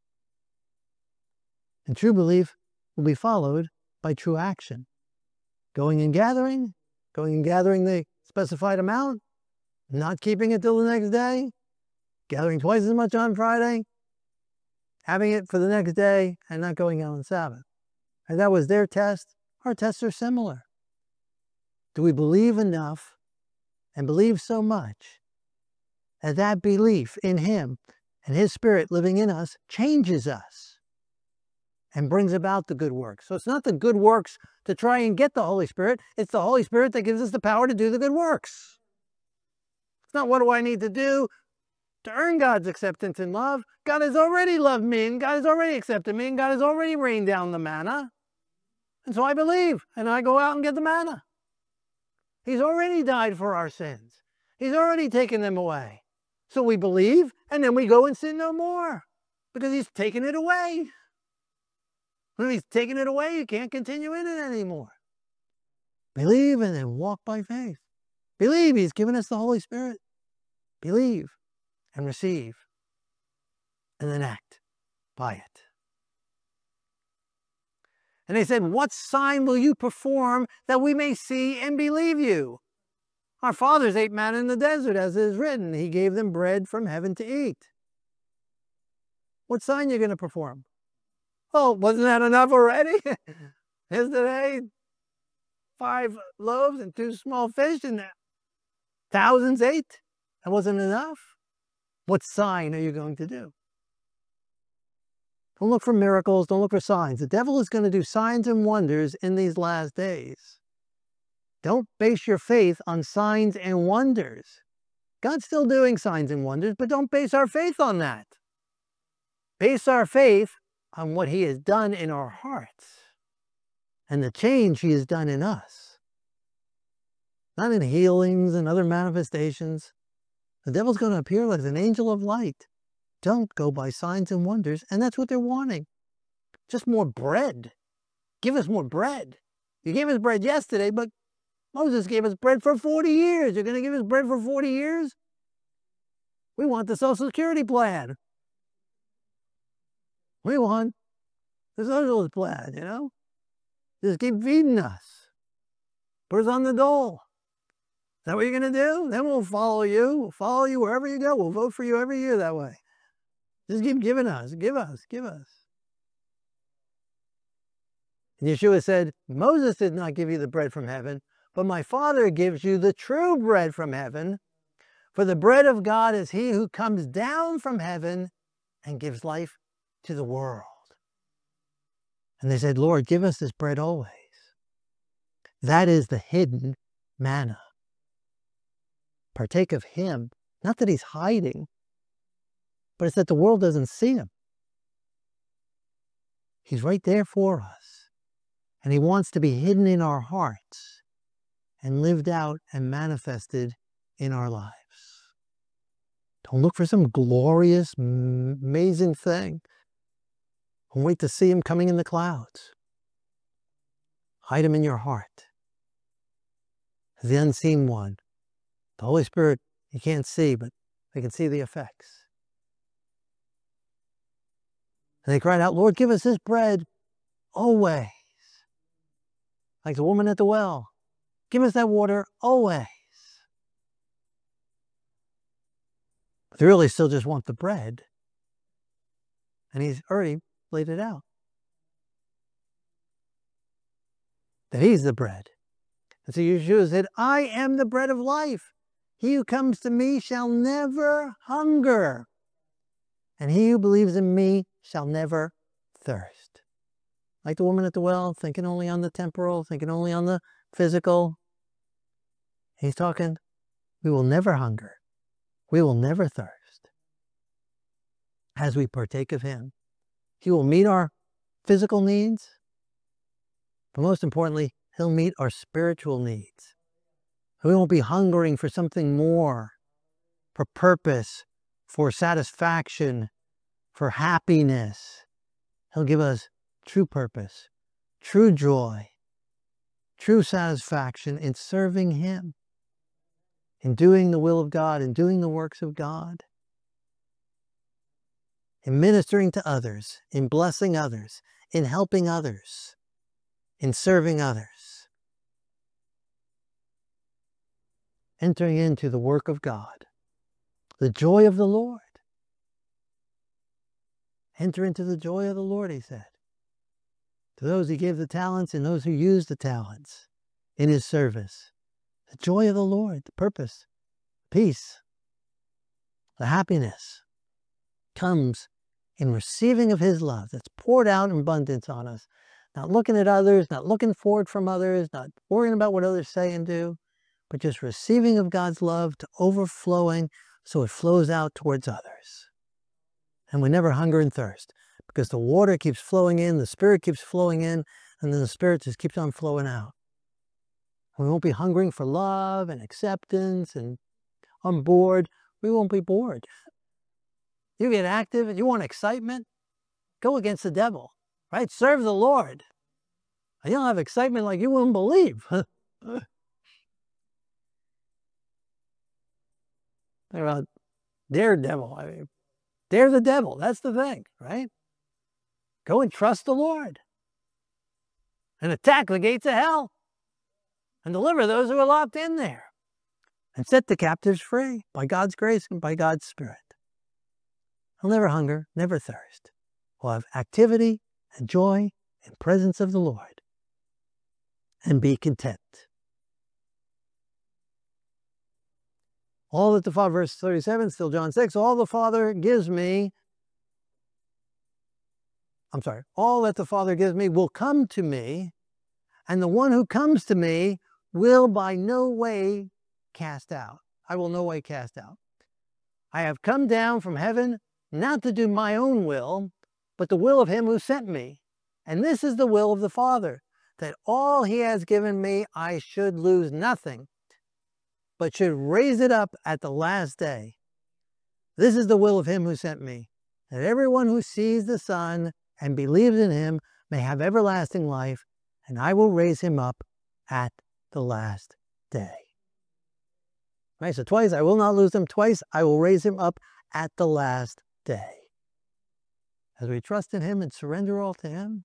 And true belief will be followed by true action. Going and gathering, going and gathering the specified amount, not keeping it till the next day, gathering twice as much on Friday, having it for the next day, and not going out on Sabbath. And that was their test. Our tests are similar. Do we believe enough and believe so much that that belief in Him and His Spirit living in us changes us and brings about the good works? So it's not the good works to try and get the Holy Spirit. It's the Holy Spirit that gives us the power to do the good works. It's not what do I need to do to earn God's acceptance and love. God has already loved me, and God has already accepted me, and God has already rained down the manna. And so I believe, and I go out and get the manna. He's already died for our sins. He's already taken them away. So we believe, and then we go and sin no more, because He's taken it away. When He's taken it away, you can't continue in it anymore. Believe and then walk by faith. Believe He's given us the Holy Spirit. Believe and receive, and then act by it. And they said, "What sign will you perform that we may see and believe you? Our fathers ate manna in the desert, as it is written. He gave them bread from heaven to eat." What sign are you going to perform? Oh, wasn't that enough already? Yesterday, five loaves and two small fish, and thousands ate. That wasn't enough? What sign are you going to do? Don't look for miracles. Don't look for signs. The devil is going to do signs and wonders in these last days. Don't base your faith on signs and wonders. God's still doing signs and wonders, but don't base our faith on that. Base our faith on what he has done in our hearts and the change he has done in us. Not in healings and other manifestations. The devil's going to appear like an angel of light. Don't go by signs and wonders, and that's what they're wanting. Just more bread. Give us more bread. You gave us bread yesterday, but Moses gave us bread for forty years. You're going to give us bread for forty years? We want the Social Security plan. We want the Social plan, you know? Just keep feeding us. Put us on the dole. Is that what you're going to do? Then we'll follow you. We'll follow you wherever you go. We'll vote for you every year that way. Just keep giving us, give us, give us. And Yeshua said, Moses did not give you the bread from heaven, but my Father gives you the true bread from heaven. For the bread of God is he who comes down from heaven and gives life to the world. And they said, Lord, give us this bread always. That is the hidden manna. Partake of him. Not that he's hiding, but it's that the world doesn't see him. He's right there for us. And he wants to be hidden in our hearts and lived out and manifested in our lives. Don't look for some glorious, amazing thing. Don't wait to see him coming in the clouds. Hide him in your heart. The unseen one. The Holy Spirit, you can't see, but they can see the effects. And they cried out, Lord, give us this bread always. Like the woman at the well. Give us that water always. But they really still just want the bread. And he's already laid it out. That he's the bread. And so Yeshua said, I am the bread of life. He who comes to me shall never hunger. And he who believes in me shall never thirst. Like the woman at the well, thinking only on the temporal, thinking only on the physical. He's talking, we will never hunger. We will never thirst. As we partake of him. He will meet our physical needs. But most importantly, he'll meet our spiritual needs. We won't be hungering for something more. For purpose. For satisfaction. For happiness. He'll give us true purpose, true joy, true satisfaction in serving him, in doing the will of God, in doing the works of God, in ministering to others, in blessing others, in helping others, in serving others, entering into the work of God, the joy of the Lord. Enter into the joy of the Lord, he said. To those he gave the talents and those who used the talents in his service. The joy of the Lord, the purpose, peace, the happiness comes in receiving of his love that's poured out in abundance on us. Not looking at others, not looking for it from others, not worrying about what others say and do, but just receiving of God's love to overflowing so it flows out towards others. And we never hunger and thirst. Because the water keeps flowing in, the Spirit keeps flowing in, and then the Spirit just keeps on flowing out. We won't be hungering for love and acceptance and on board. We won't be bored. You get active and you want excitement, go against the devil, right? Serve the Lord. And you'll have excitement like you wouldn't believe. Think about daredevil. I mean, dare the devil. That's the thing, right? Go and trust the Lord and attack the gates of hell and deliver those who are locked in there and set the captives free by God's grace and by God's Spirit. We'll never hunger, never thirst. We'll have activity and joy and presence of the Lord and be content. All that the Father, verse thirty-seven, still John six, all the Father gives me, I'm sorry, all that the Father gives me will come to me, and the one who comes to me will by no way cast out. I will no way cast out. I have come down from heaven not to do my own will, but the will of him who sent me. And this is the will of the Father, that all he has given me I should lose nothing, but should raise it up at the last day. This is the will of him who sent me, that everyone who sees the Son and believes in him may have everlasting life, and I will raise him up at the last day. Right, so twice, I will not lose him. Twice, I will raise him up at the last day. As we trust in him and surrender all to him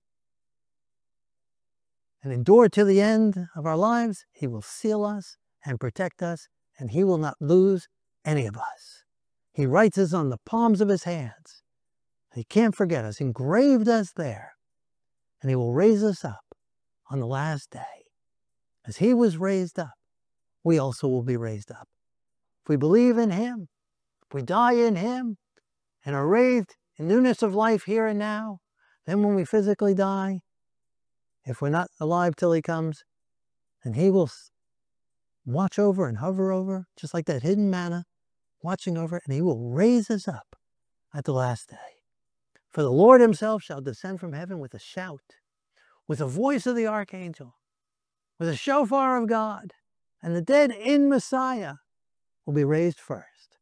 and endure to the end of our lives, he will seal us and protect us, and he will not lose any of us. He writes us on the palms of his hands. He can't forget us, engraved us there, and he will raise us up on the last day. As he was raised up, we also will be raised up. If we believe in him, if we die in him, and are raised in newness of life here and now, then when we physically die, if we're not alive till he comes, then he will watch over and hover over, just like that hidden manna, watching over, and he will raise us up at the last day. For the Lord himself shall descend from heaven with a shout, with the voice of the archangel, with a shofar of God, and the dead in Messiah will be raised first.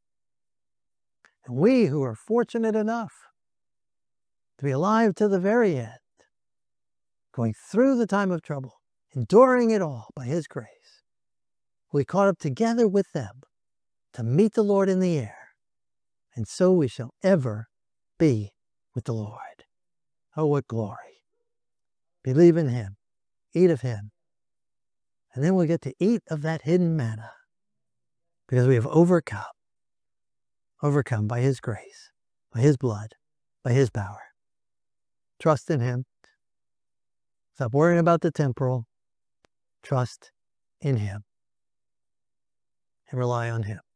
And we who are fortunate enough to be alive to the very end, going through the time of trouble, enduring it all by his grace, will be caught up together with them to meet the Lord in the air, and so we shall ever be with the Lord. Oh, what glory. Believe in him, eat of him, and then we'll get to eat of that hidden manna, because we have overcome, overcome by his grace, by his blood, by his power. Trust in him. Stop worrying about the temporal. Trust in him and rely on him.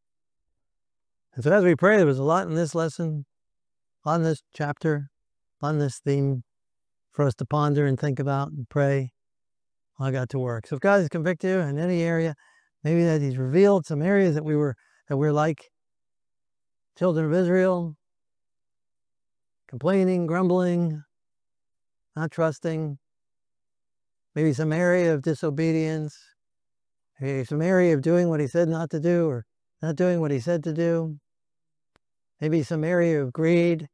And so as we pray, there was a lot in this lesson, on this chapter, on this theme for us to ponder and think about and pray. I got to work. So if God has convicted you in any area, maybe that he's revealed some areas that we were that we're like children of Israel, complaining, grumbling, not trusting, maybe some area of disobedience, maybe some area of doing what he said not to do or not doing what he said to do, maybe some area of greed,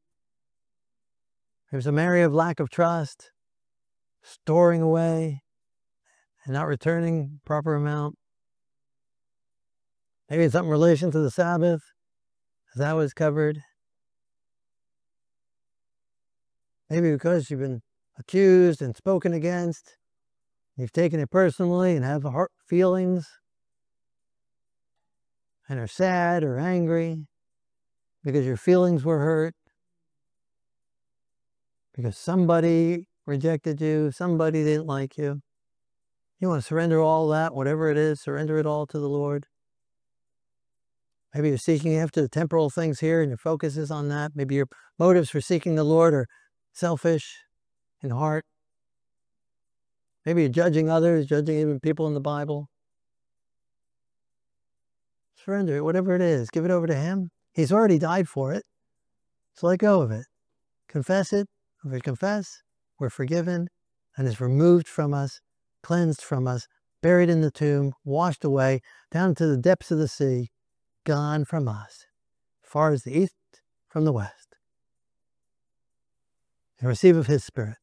maybe some area of lack of trust, storing away and not returning proper amount. Maybe it's something in relation to the Sabbath, as that was covered. Maybe because you've been accused and spoken against, you've taken it personally and have heart feelings and are sad or angry because your feelings were hurt, because somebody rejected you, somebody didn't like you. You want to surrender all that, whatever it is, surrender it all to the Lord. Maybe you're seeking after the temporal things here and your focus is on that. Maybe your motives for seeking the Lord are selfish in heart. Maybe you're judging others, judging even people in the Bible. Surrender it, whatever it is. Give it over to him. He's already died for it. So let go of it. Confess it. If we confess, we're forgiven and it's removed from us, cleansed from us, buried in the tomb, washed away, down to the depths of the sea, gone from us, far as the east from the west. And receive of his Spirit.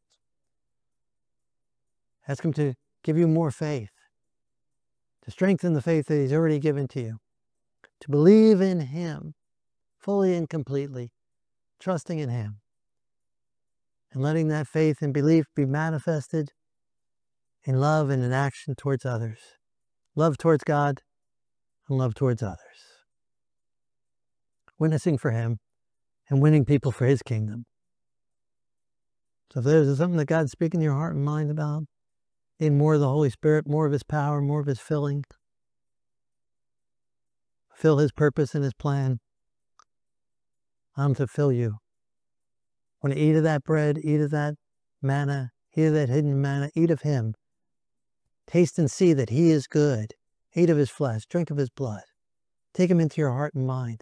Ask him to give you more faith, to strengthen the faith that he's already given to you, to believe in him fully and completely, trusting in him, and letting that faith and belief be manifested in love and in action towards others. Love towards God and love towards others. Witnessing for him and winning people for his kingdom. So if there's something that God's speaking to your heart and mind about, in more of the Holy Spirit, more of his power, more of his filling, fill his purpose and his plan. I'm to fill you. When you eat of that bread, eat of that manna, eat of that hidden manna, eat of him. Taste and see that he is good. Eat of his flesh, drink of his blood. Take him into your heart and mind.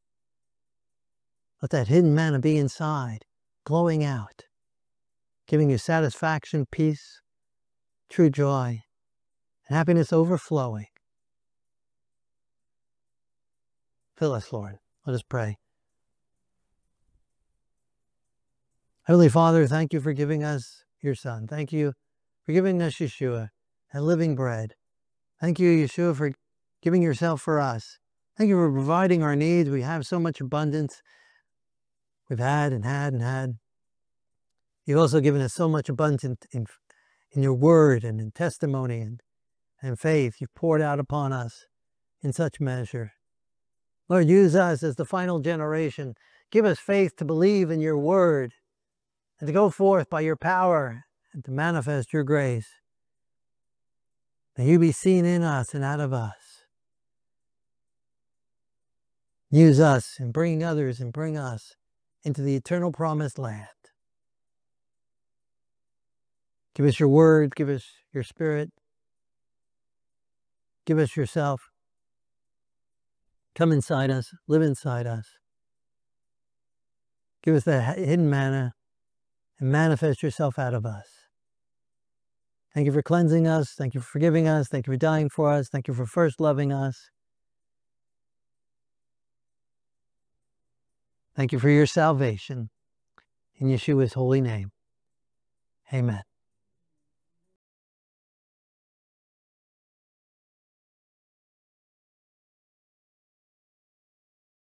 Let that hidden manna be inside, glowing out, giving you satisfaction, peace, true joy, and happiness overflowing. Fill us, Lord. Let us pray. Heavenly Father, thank you for giving us your Son. Thank you for giving us Yeshua, that living bread. Thank you, Yeshua, for giving yourself for us. Thank you for providing our needs. We have so much abundance. We've had and had and had. You've also given us so much abundance in, in, in your word and in testimony and, and faith. You've poured out upon us in such measure. Lord, use us as the final generation. Give us faith to believe in your word and to go forth by your power and to manifest your grace. May you be seen in us and out of us. Use us in bringing others and bring us into the eternal promised land. Give us your word, give us your spirit, give us yourself. Come inside us, live inside us. Give us the hidden manna and manifest yourself out of us. Thank you for cleansing us. Thank you for forgiving us. Thank you for dying for us. Thank you for first loving us. Thank you for your salvation. In Yeshua's holy name. Amen.